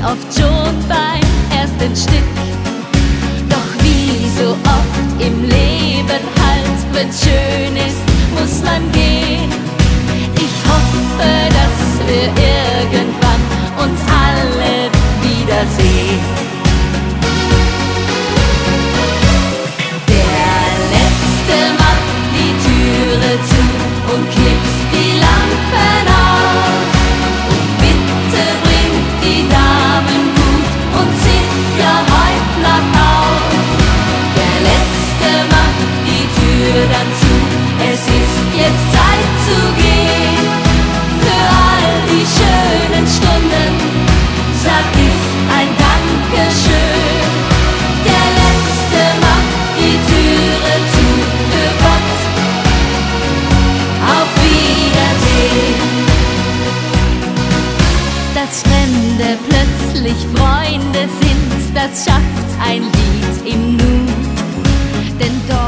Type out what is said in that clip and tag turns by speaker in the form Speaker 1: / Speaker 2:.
Speaker 1: oft schon beim ersten Stück. Doch wie so oft im Leben halt, wenn's schön ist, muss man gehen. Ich hoffe, dass wir irgendwann uns alle wiedersehen. Der Letzte macht die Türe zu und knipst die Lampen aus. Und bitte bringt die Damen gut und Sicherheit nach Haus. Der Letzte macht die Tür dann zu, es ist jetzt Zeit zu gehen. Für all die schönen Stunden sag ich ein Dankeschön. Der Letzte macht die Türe zu, für Gott, auf Wiedersehen. Dass Fremde plötzlich Freunde sind, das schafft ein Lied im Nu. Denn dort